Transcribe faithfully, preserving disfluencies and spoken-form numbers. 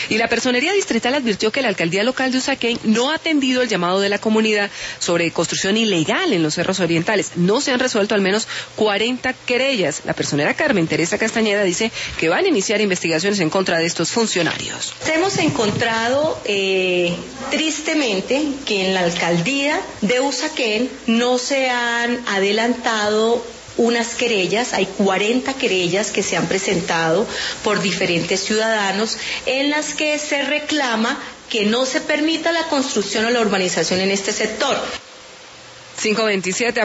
Y la Personería Distrital advirtió que la alcaldía local de Usaquén no ha atendido el llamado de la comunidad sobre construcción ilegal en los cerros orientales. No se han resuelto al menos cuarenta querellas. La personera Carmen Teresa Castañeda dice que van a iniciar investigaciones en contra de estos funcionarios. Hemos encontrado eh, tristemente que en la alcaldía de Usaquén no se han adelantado unas querellas, hay cuarenta querellas que se han presentado por diferentes ciudadanos en las que se reclama que no se permita la construcción o la urbanización en este sector. cinco veintisiete